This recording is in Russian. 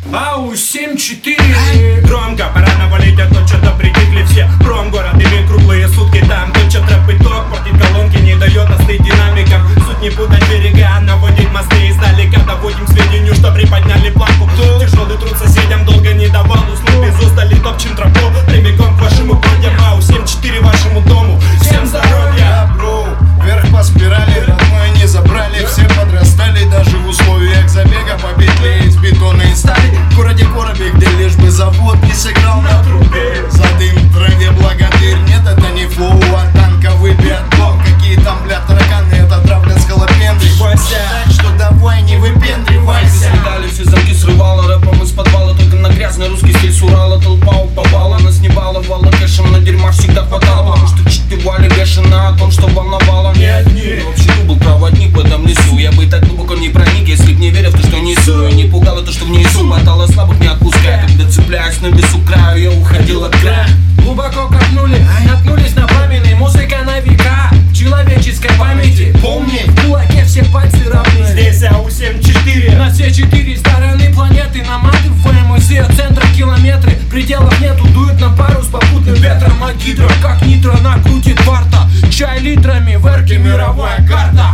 Ау, 7-4. Громко, пора навалить, а то что-то прикипли все. Промгород, ими круглые сутки там. Тычет рэп и ток, портит колонки, не дает остыть динамикам. Суть не путать берега, наводить мосты издалека. Доводим к сведению, что приподняли планку. Тяжелый труд соседям долго не давал уснуть. Без устали топчем тропу, прямиком к вашему коням. Ау, 7-4 вашему дому. Всем здоровья! Бро, вверх по спирали, родное не забрали. Все подрастали, даже в условиях забега по петле из бетона и стали. В городе Коробе, где лишь бы завод не сыграл на трубе. За дым в траве благодарь, нет, это не флоу, а танковый биатлон. Какие там, бля, тараканы, это травля с халапендрой. Так что давай не выпендривайся. Дали все замки срывала, рэпом из подвала. Только на грязный русский стиль с Урала. Толпа уповала, нас не баловала кэшем, но дерьма всегда хватало. Потому что читывали гашина о том, что волновало. Не одни. Вообще был проводник в этом лесу. Я бы так глубоко не проник, если б не верил в то, что несу. И не пугало то, что внизу хватало слабых, не отпуская. Когда цепляюсь на весу краю, я уходил от края. Глубоко копнули, наткнулись на пламенный. Музыка на века в человеческой памяти. Помни, В кулаке все пальцы равны. Здесь АУ 7-4. На все 4 стороны планеты наматываем из ее центра километры. Пределов нету, дует на пару с попутным ветром. А гидро, как нитро, накрутит варта. Чай литрами, в эрке мировая карта.